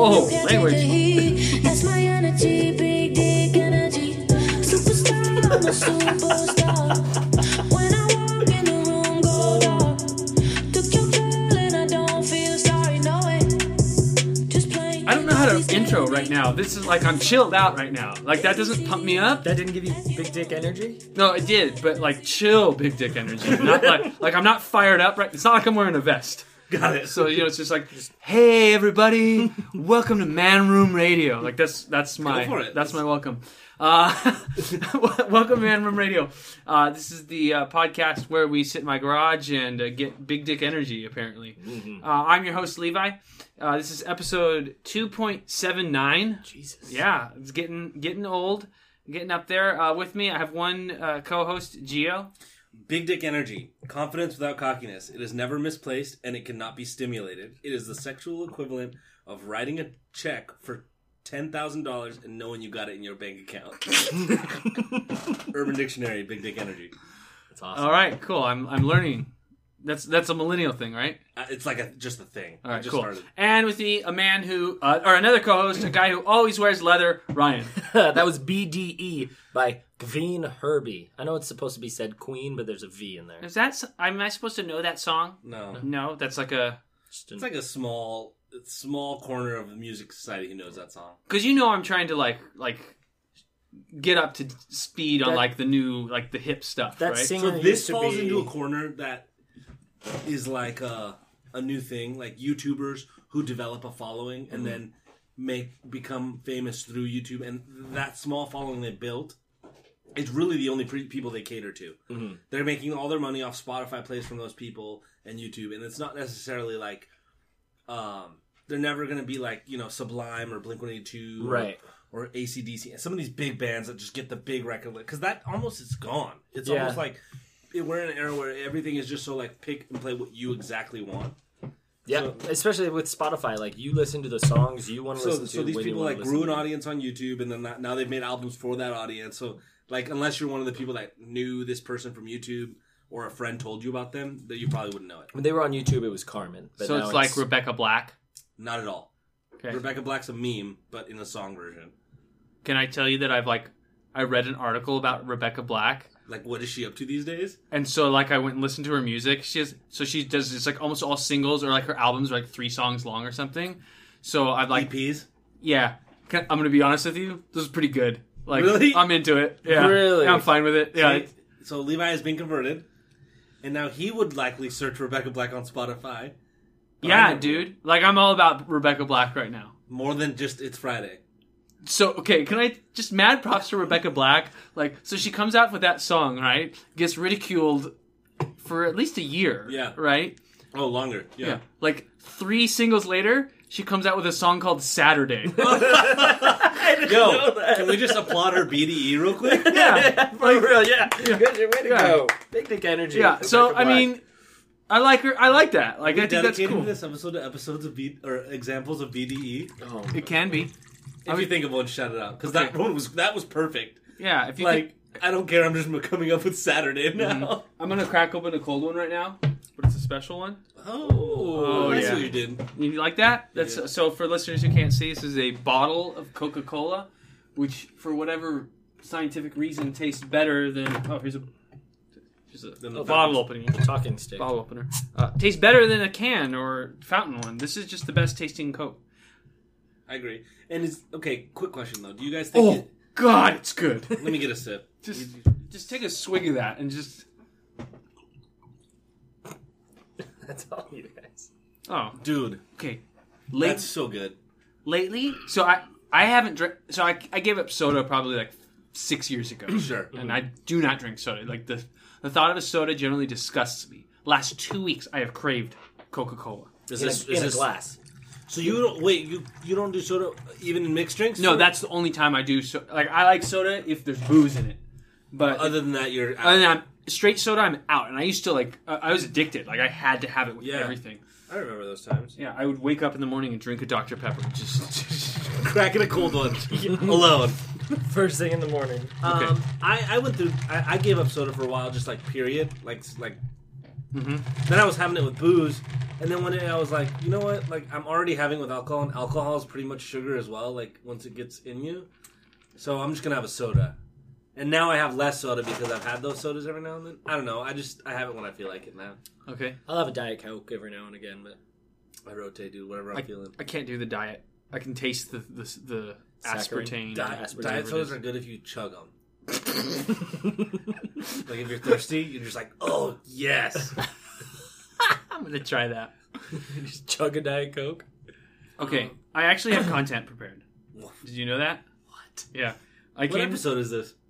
Whoa, language. That's my energy, big dick energy. Superstar, I'm a superstar. When I walk in the room, go dark. Took your girl and I don't feel sorry, no way. Just plain. I don't know how to intro right now. This is like I'm chilled out right now. Like that doesn't pump me up. That didn't give you big dick energy? No, it did, but like chill, big dick energy. Not like I'm not fired up. Right? It's not like I'm wearing a vest. Got it. So it's just like, hey everybody, welcome to Man Room Radio. Like that's my Go for it. that's my welcome. Welcome to Man Room Radio. This is the podcast where we sit in my garage and get big dick energy. Apparently, I'm your host Levi. This is episode 2.79. Jesus. Yeah, it's getting old, getting up there. With me, I have one co-host, Gio. Big dick energy. Confidence without cockiness. It is never misplaced, and it cannot be stimulated. It is the sexual equivalent of writing a check for $10,000 and knowing you got it in your bank account. Urban Dictionary, big dick energy. That's awesome. All right, cool. I'm learning. That's a millennial thing, right? It's like just a thing. All right, I just cool. started. And with me, a man who, or another co-host, a guy who always wears leather, Ryan. That was BDE by Gveen Herbie. I know it's supposed to be said Queen, but there's a V in there. Is that? Am I supposed to know that song? No. No, that's like a. It's like a small corner of the music society who knows that song. Because I'm trying to like get up to speed on like the new the hip stuff, That right? singer So this used to falls be... into a corner that is like a new thing, like YouTubers who develop a following and then become famous through YouTube, and that small following they built, it's really the only people they cater to. Mm-hmm. They're making all their money off Spotify plays from those people and YouTube, and it's not necessarily like they're never going to be like Sublime or Blink-182, right? Or AC/DC. Some of these big bands that just get the big record, because that almost is gone. It's Yeah. almost like we're in an era where everything is just so like pick and play what you exactly want. Yeah, So, especially with Spotify. Like, you listen to the songs you want to listen to. so these when you people want like to grew listen an to audience on YouTube, and then now they've made albums for that audience. So like, unless you're one of the people that knew this person from YouTube or a friend told you about them, that you probably wouldn't know it. When they were on YouTube, it was Carmen. But So now it's like Rebecca Black. Not at all. Okay. Rebecca Black's a meme, but in a song version. Can I tell you that I read an article about Rebecca Black? Like, what is she up to these days? And so, I went and listened to her music. She does this, almost all singles, or, her albums are, 3 songs long or something. So, I've, EPs? Yeah. I'm going to be honest with you. This is pretty good. Really? I'm into it. Yeah. Really? Yeah, I'm fine with it. Yeah. So, Levi has been converted, and now he would likely search Rebecca Black on Spotify. Yeah, dude. I'm all about Rebecca Black right now. More than just It's Friday. So, okay, can I just mad props to Rebecca Black? So she comes out with that song, right? Gets ridiculed for at least a year. Yeah. Right? Oh, longer. Yeah. 3 singles later, she comes out with a song called Saturday. Yo, can we just applaud her BDE real quick? Yeah. For real, yeah. Good, way to go. Big dick energy. Yeah, so, Rebecca I Black. mean, I like her. I like that. I think that's Dedicating cool. this episode to episodes of examples of BDE. Oh, It can be. If you think of one, shout it out, because Okay. that was perfect. Yeah, if you I don't care. I'm just coming up with Saturday now. I'm going to crack open a cold one right now, but it's a special one. Oh, I see yeah. what you did. You like that? That's Yeah. So for listeners who can't see, this is a bottle of Coca-Cola, which for whatever scientific reason tastes better than here's a Than the bottle peppers. opener. talking stick. Bottle opener. Tastes better than a can or fountain one. This is just the best tasting Coke. I agree. And quick question though. Do you guys think? Oh God, it's good. Let me get a sip. Just take a swig of that and just. That's all you guys. Oh, Dude, okay. that's so good. Lately, so I haven't drank. So I gave up soda probably 6 years ago. Sure. And I do not drink soda. The thought of a soda generally disgusts me. Last 2 weeks, I have craved Coca-Cola. In a glass. So you don't you don't do soda even in mixed drinks? No, that's the only time I do. I like soda if there's booze in it. But Other than that, you're out. other than straight soda, I'm out. And I used to I was addicted. I had to have it with everything. I remember those times. Yeah, I would wake up in the morning and drink a Dr. Pepper. Just Cracking a cold one alone. First thing in the morning. Okay. I went through. I gave up soda for a while, just period. Then I was having it with booze, And then one day I was like, you know what? Like, I'm already having it with alcohol, and alcohol is pretty much sugar as well, like, once it gets in you. So I'm just going to have a soda. And now I have less soda because I've had those sodas every now and then. I don't know. I have it when I feel like it now. Okay. I'll have a Diet Coke every now and again, but I rotate, dude, whatever I'm feeling. I can't do the diet. I can taste the aspartame. Diet whatever it sodas is. are good if you chug them. Like, if you're thirsty, you're just like, oh, yes. I'm going to try that. just chug a Diet Coke. Okay. I actually have content prepared. Did you know that? What? Yeah. What episode is this?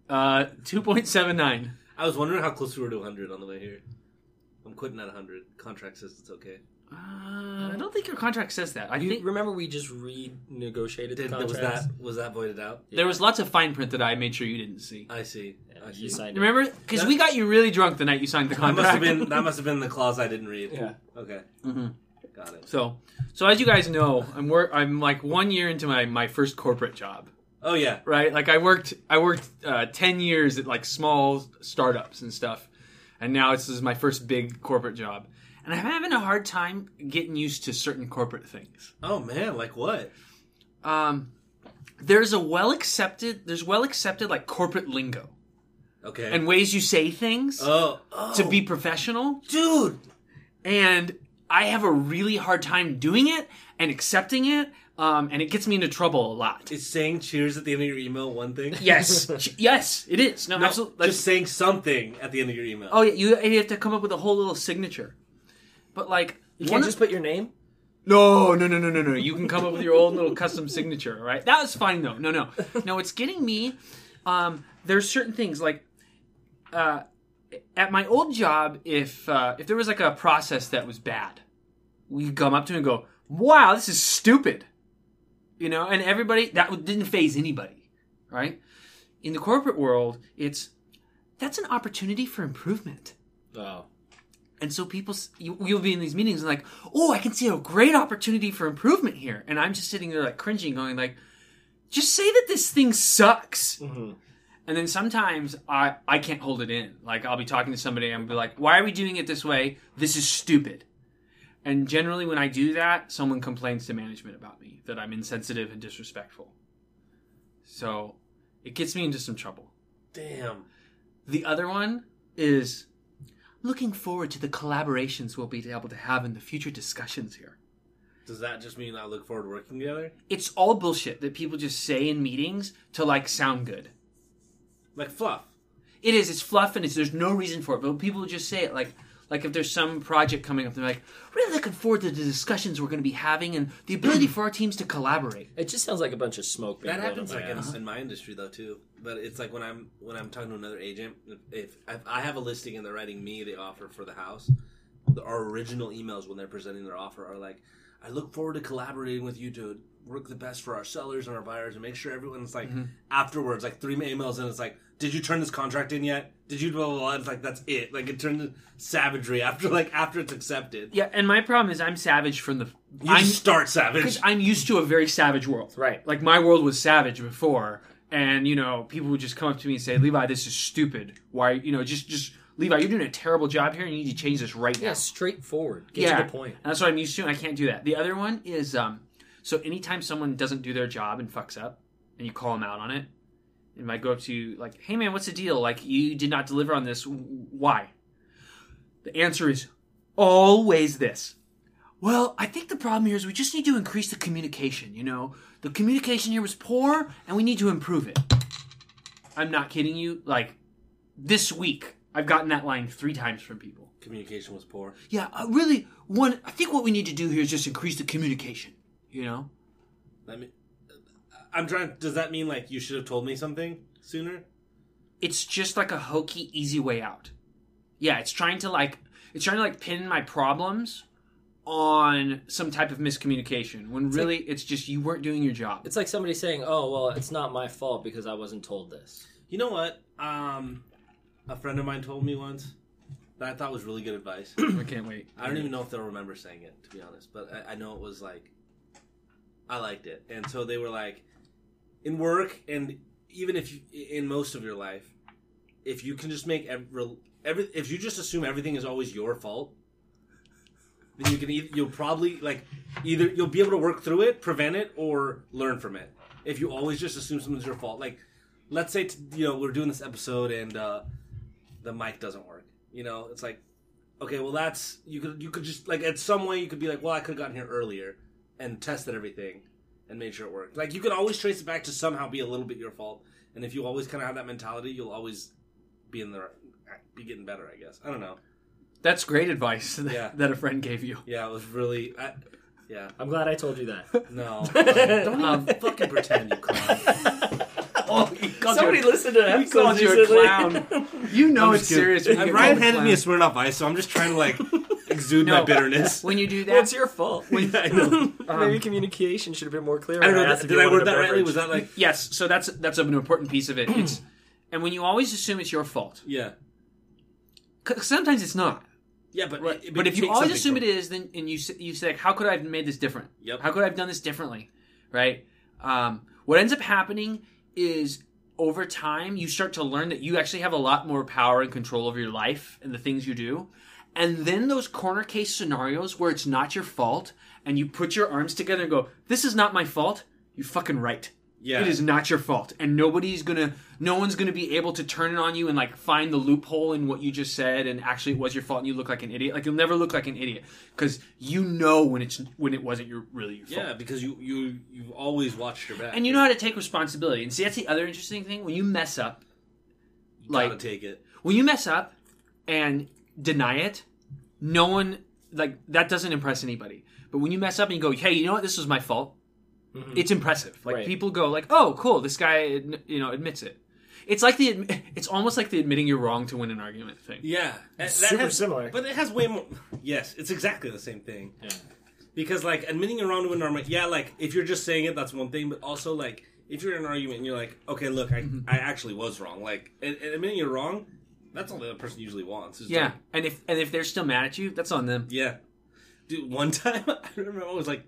2.79. I was wondering how close we were to 100 on the way here. I'm quitting at 100. Contract says it's okay. I don't think your contract says that. I think Remember we just renegotiated the contract? Was that voided out? there was lots of fine print that I made sure you didn't see. I see. You signed it. Remember? Because we got you really drunk the night you signed the That contract. must have been the clause I didn't read. Yeah. Okay. Mhm. Got it. So as you guys know, I'm like 1 year into my first corporate job. Oh yeah. Right? Like I worked 10 years at like small startups and stuff. And now this is my first big corporate job. And I'm having a hard time getting used to certain corporate things. Oh man, like what? There's well accepted like corporate lingo Okay. and ways you say things oh, to be professional. dude. And I have a really hard time doing it and accepting it. And it gets me into trouble a lot. Is saying cheers at the end of your email one thing? Yes. Yes, it is. No, absolutely. Just saying something at the end of your email. Oh, yeah, you have to come up with a whole little signature. But, like... You can't just put your name? No. You can come up with your own little custom signature, all right? That was fine, though. No. No, it's getting me... there's certain things, like... at my old job, if there was, like, a process that was bad, we'd come up to it and go, wow, this is stupid. You know? And everybody... That didn't faze anybody, right? In the corporate world, that's an opportunity for improvement. Oh. And so you'll be in these meetings and like, oh, I can see a great opportunity for improvement here. And I'm just sitting there like cringing going like, just say that this thing sucks. Mm-hmm. And then sometimes I can't hold it in. Like I'll be talking to somebody and I'll be like, why are we doing it this way? This is stupid. And generally when I do that, someone complains to management about me, that I'm insensitive and disrespectful. So it gets me into some trouble. Damn. The other one is... looking forward to the collaborations we'll be able to have in the future discussions here. Does that just mean I look forward to working together? It's all bullshit that people just say in meetings to like sound good. Like fluff. It is. It's fluff and there's no reason for it. But people just say it like if there's some project coming up, they're like, really looking forward to the discussions we're going to be having and the ability for our teams to collaborate. It just sounds like a bunch of smoke. That happens like in my industry though too. But it's like when I'm talking to another agent, if I have a listing and they're writing me the offer for the house, our original emails when they're presenting their offer are like, I look forward to collaborating with you to work the best for our sellers and our buyers and make sure everyone's like afterwards, like 3 emails and it's like, did you turn this contract in yet? Did you blah blah blah? It's like that's it. Like it turned to savagery after it's accepted. Yeah, and my problem is I'm savage from the... You start savage. Because I'm used to a very savage world. Right. Like my world was savage before. And, you know, people would just come up to me and say, Levi, this is stupid. Why, you know, just Levi, you're doing a terrible job here and you need to change this right now. Yeah, straightforward. Get to the point. And that's what I'm used to and I can't do that. The other one is, so anytime someone doesn't do their job and fucks up and you call them out on it, and might go up to you like, hey man, what's the deal? Like, you did not deliver on this. Why? The answer is always this. Well, I think the problem here is we just need to increase the communication, you know? The communication here was poor, and we need to improve it. I'm not kidding you. Like, this week, I've gotten that line 3 times from people. Communication was poor. Yeah, I think what we need to do here is just increase the communication, you know? Does that mean, like, you should have told me something sooner? It's just like a hokey, easy way out. Yeah, it's trying to pin my problems on some type of miscommunication when really it's just you weren't doing your job. It's like somebody saying, oh, well, it's not my fault because I wasn't told this. You know what? A friend of mine told me once that I thought was really good advice. I can't wait. I don't even know if they'll remember saying it, to be honest. But I know it was like, I liked it. And so they were like, in work and even if you, in most of your life, if you can just make if you just assume everything is always your fault, then you'll probably either you'll be able to work through it, prevent it, or learn from it. If you always just assume something's your fault, like let's say we're doing this episode and the mic doesn't work. It's like, okay, well that's you could just at some way you could be like, well, I could have gotten here earlier and tested everything and made sure it worked. Like you can always trace it back to somehow be a little bit your fault, and if you always kind of have that mentality, you'll always be getting better. I guess I don't know. That's great advice Yeah. that a friend gave you. Yeah, it was really. Yeah. I'm glad I told you that. No. Don't even fucking pretend, you clown. Somebody listened to He episodes called you a recently. clown. You know it's serious. when you get Ryan called handed me a clown. Smirnoff Ice, so I'm just trying to exude my No. bitterness. When you do that, Well, it's your fault. Yeah, I know. Maybe communication should have been more clear. I don't when know. asked if Did you I wanted word a that rightly? beverage. Was that like? yes. So that's an important piece of it. It's and when you always assume it's your fault, Yeah. 'cause sometimes it's not. Yeah, but But if you always assume it is, then and you say, how could I have made this different? Yep. How could I have done this differently? Right. What ends up happening is over time you start to learn that you actually have a lot more power and control over your life and the things you do. And then those corner case scenarios where it's not your fault and you put your arms together and go, this is not my fault. You're fucking right. Yeah. It is not your fault. And no one's gonna be able to turn it on you and find the loophole in what you just said and actually it was your fault and you look like an idiot. Like you'll never look like an idiot. Because when it wasn't your fault. Yeah, because you've always watched your back. And you know how to take responsibility. And see, that's the other interesting thing. When you mess up, you gotta take it. when you mess up and deny it, no one, that doesn't impress anybody. But when you mess up and you go, hey, you know what, this was my fault, it's impressive. Right. People go oh, cool, this guy, admits it. It's it's almost like the admitting you're wrong to win an argument thing. Yeah. super similar. But it has way more. Yes, it's exactly the same thing. Yeah. Because, admitting you're wrong to an argument, if you're just saying it, that's one thing. But also, if you're in an argument and you're like, okay, look, I actually was wrong. And admitting you're wrong, that's all the other person usually wants. Is Yeah, and if they're still mad at you, that's on them. Yeah. Dude, one time, I remember I was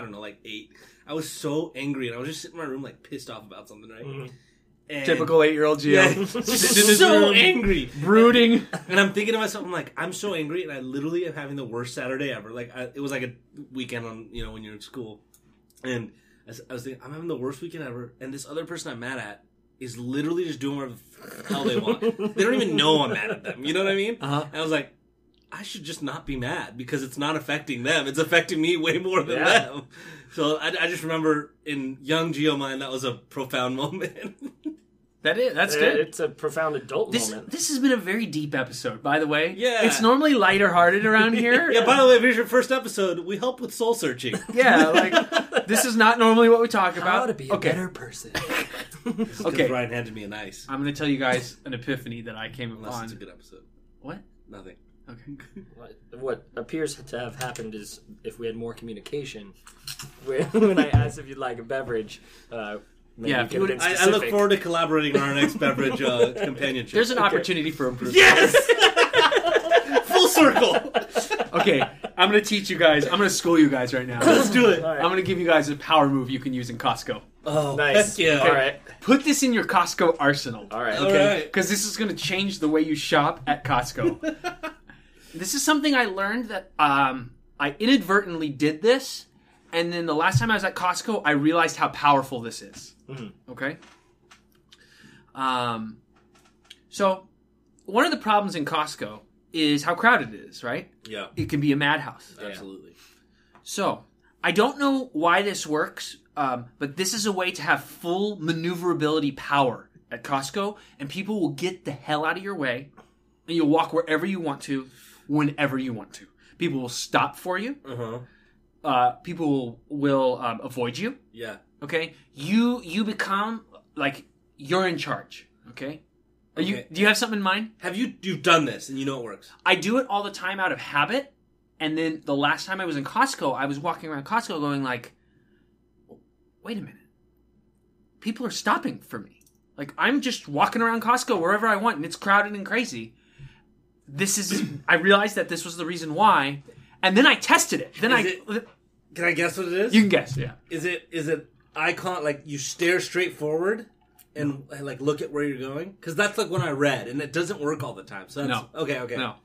8. I was so angry, and I was just sitting in my room, pissed off about something, right? Mm-hmm. And Typical 8-year-old Gio. Yeah, Just so angry. brooding. And I'm thinking to myself, I'm so angry, and I literally am having the worst Saturday ever. It was like a weekend on, when you're in school. And I was thinking, I'm having the worst weekend ever, and this other person I'm mad at is literally just doing whatever the hell they want. They don't even know I'm mad at them. You know what I mean? Uh-huh. And I was like, I should just not be mad because it's not affecting them. It's affecting me way more than Yeah. them. So I just remember in young Geo mind, that was a profound moment. That's good. It's a profound adult This moment. has been a very deep episode, by the way. Yeah. It's normally lighter hearted around here. Yeah, by the way, if here's your first episode, we help with soul searching. Yeah, this is not normally what we talk about. How to be a better person. Okay. Ryan handed me an ice. I'm going to tell you guys an epiphany that I came Unless upon. it's a good episode. What? Nothing. Okay. What appears to have happened is if we had more communication, when I asked if you'd like a beverage, maybe Yeah, you if you could would- have been I look specific. forward to collaborating on our next beverage companionship. There's an opportunity for improvement. Yes! Full circle! Okay, I'm going to teach you guys. I'm going to school you guys right now. Let's do it. All right. I'm going to give you guys a power move you can use in Costco. Oh, Nice. heck yeah. All right. Put this in your Costco arsenal. All right. All Okay, right. because this is going to change the way you shop at Costco. This is something I learned that I inadvertently did this, and then the last time I was at Costco, I realized how powerful this is. Okay? So, one of the problems in Costco is how crowded it is, right? Yeah, It can be a madhouse. absolutely. So, I don't know why this works, but this is a way to have full maneuverability power at Costco, and people will get the hell out of your way, and you'll walk wherever you want to, whenever you want to. People will stop for you. People will avoid you. Yeah. Okay, you become like you're in charge. Okay, Are you? Okay. Do you have something in mind? You've done this and you know it works? I do it all the time out of habit. And then the last time I was in Costco, I was walking around Costco going like, wait a minute. People are stopping for me. Like, I'm just walking around Costco wherever I want, and it's crowded and crazy. I realized that this was the reason why. And then I tested it. Then Can I guess what it is? You can guess, yeah. Is it icon, you stare straight forward and look at where you're going? Because that's when I read, and it doesn't work all the time. So that's, No. Okay. No.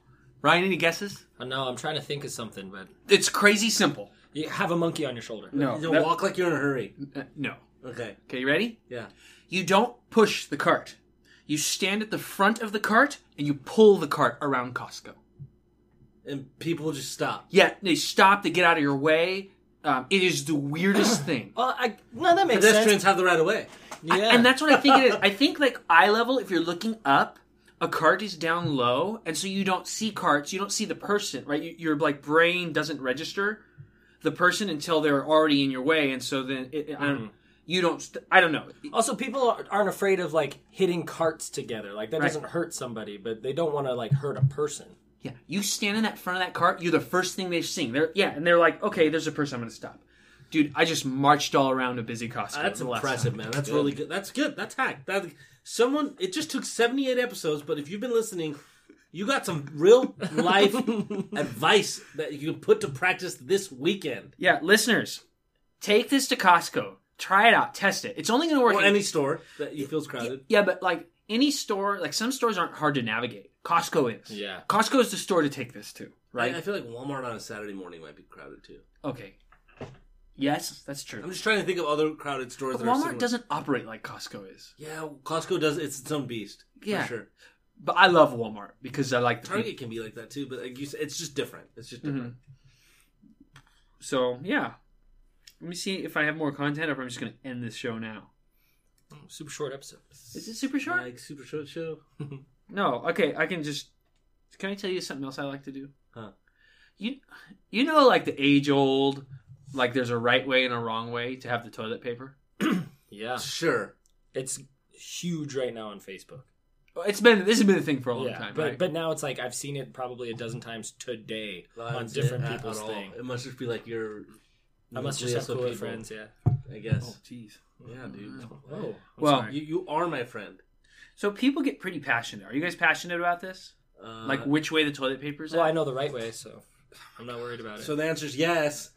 Ryan, any guesses? No, I'm trying to think of something, but It's crazy simple. you have a monkey on your shoulder. No. You don't walk like you're in a hurry. No. Okay. Okay, you ready? Yeah. You don't push the cart. You stand at the front of the cart and you pull the cart around Costco. And people just stop. Yeah, they stop, they get out of your way. It is the weirdest thing. Well, no, that makes Pedestrians sense. have the right of way. Yeah, And that's what I think it is. I think, like, eye level, if you're looking up, a cart is down low, and so you don't see carts, you don't see the person, right? Your, like, brain doesn't register the person until they're already in your way, and so then, I don't know. Also, people aren't afraid of like hitting carts together. Like that Right. doesn't hurt somebody, but they don't want to like hurt a person. Yeah, you stand in that front of that cart, you're the first thing they see. And they're like, okay, there's a person, I'm going to stop. Dude, I just marched all around a busy Costco. That's the last impressive, time. man. That's really good. That's good. That's hack. It just took 78 episodes, but if you've been listening, you got some real life advice that you can put to practice this weekend. Yeah, listeners, take this to Costco. Try it out. Test it. It's only going to work Or in any store that you feel's crowded. Yeah, but like any store, like some stores aren't hard to navigate. Costco is. Yeah. Costco is the store to take this to, right? I feel like Walmart on a Saturday morning might be crowded too. Okay. Yes, that's true. I'm just trying to think of other crowded stores But that are Walmart similar. doesn't operate like Costco is. Yeah, Costco does. It's its own beast. Yeah. For sure. But I love Walmart because I like the people. Target can be like that too, but like you said, it's just different. It's just different. So, yeah. Let me see if I have more content or if I'm just going to end this show now. Super short episode. Is it super short? Like Super Short Show. No. Okay, I can just... Can I tell you something else I like to do? Huh. You know, like the age-old, like there's a right way and a wrong way to have the toilet paper? Yeah, Sure. it's huge right now on Facebook. This has been a thing for a long Yeah, time, but right? but now it's like I've seen it probably a dozen times today on That's different it people's at all. thing. It must just be like your. I must just have cooler friends. Yeah. I guess. Oh, jeez. Yeah, dude. Oh, Well, You are my friend. so people get pretty passionate. Are you guys passionate about this? Like which way the toilet paper's well, I at? know the right way, so I'm not worried about it. So the answer is yes.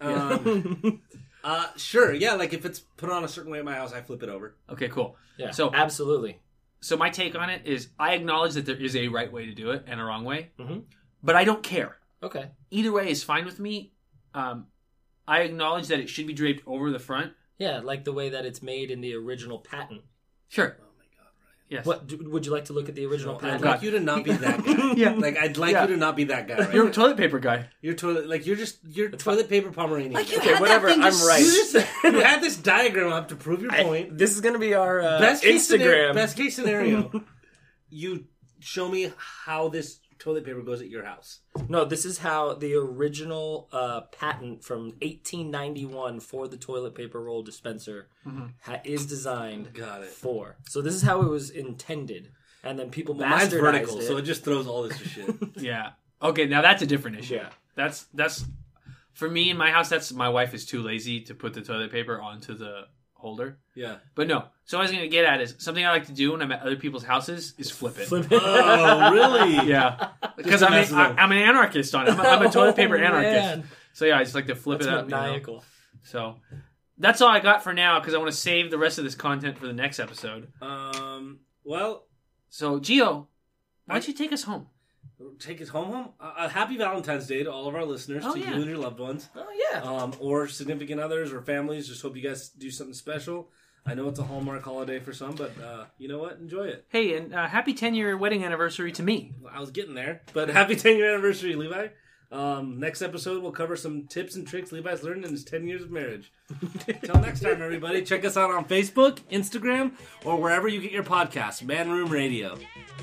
Sure. Yeah. Like if it's put on a certain way at my house, I flip it over. Okay, cool. yeah, So absolutely. So my take on it is I acknowledge that there is a right way to do it and a wrong way, Mhm. but I don't care. Okay. Either way is fine with me. I acknowledge that it should be draped over the front. Yeah, like the way that it's made in the original patent. Sure. Oh my god. Ryan. Yes. Would you like to look at the original I'd patent? like you to not be that guy. Yeah. Like I'd like Yeah. you to not be that guy. Right You're a now. toilet paper guy. You're toilet paper Pomeranian. Like you Okay, had whatever, that thing I'm just- right. You just you had this diagram up to prove your point. This is gonna be our Best case scenario. Instagram. Best case scenario. You show me how this toilet paper goes at your house. No, this is how the original patent from 1891 for the toilet paper roll dispenser is designed Got it. for. So this is how it was intended, and then people Mine's bastardized vertical, it. so it just throws all this shit. Yeah. Okay, now that's a different issue. Yeah. That's for me in my house. That's my wife is too lazy to put the toilet paper onto the holder. Yeah. But no. So what I was going to get at is something I like to do when I'm at other people's houses is flip it. Flip it. Oh, really? Yeah. Because to I'm, mess with them. I'm an anarchist on it. I'm a toilet paper Oh, anarchist. man. So yeah, I just like to flip That's it up. you know. maniacal. So that's all I got for now because I want to save the rest of this content for the next episode. Well, So Gio, why don't you take us home? take us home. Happy Valentine's Day to all of our listeners, Oh, to yeah. you and your loved ones, Oh yeah. or significant others or families. Just hope you guys do something special. I know it's a Hallmark holiday for some, but you know what? Enjoy it. Hey, and happy 10-year wedding anniversary to me. I was getting there, but happy 10-year anniversary, Levi. Next episode, we'll cover some tips and tricks Levi's learned in his 10 years of marriage. Till next time, everybody. Check us out on Facebook, Instagram, or wherever you get your podcasts. Man Room Radio.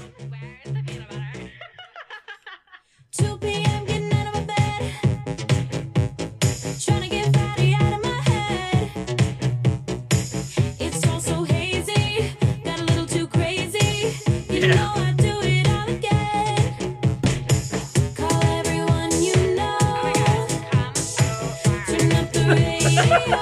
2 p.m. getting out of my bed, trying to get fatty out of my head. It's all so hazy, got a little too crazy. You know I do it all again. Call everyone you know. Turn up the radio.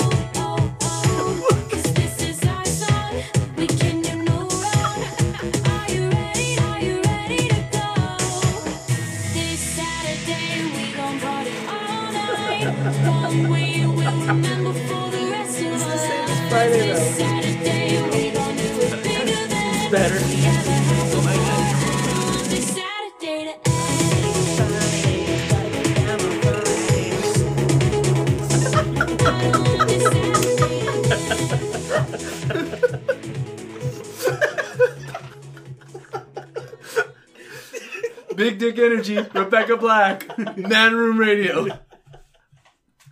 Cause this is our song. We can do no wrong. Are you ready? Are you ready to go? This Saturday we gon' party all night. One way you will remember for the rest of our lives. Friday, though. This Saturday we gon' do it bigger than better. we ever had before. On this Saturday to end. Big Dick Energy, Rebecca Black, Man Room Radio.